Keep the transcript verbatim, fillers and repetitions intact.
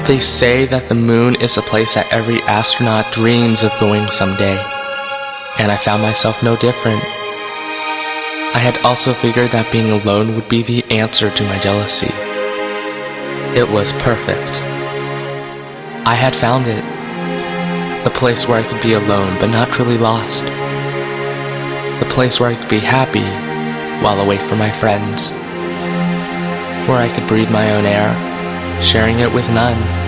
They say that the moon is a place that every astronaut dreams of going someday, and I found myself no different. I had also figured that being alone would be the answer to my jealousy. It was perfect. I had found it. The place where I could be alone but not truly lost. The place where I could be happy while away from my friends. Where I could breathe my own air, sharing it with none.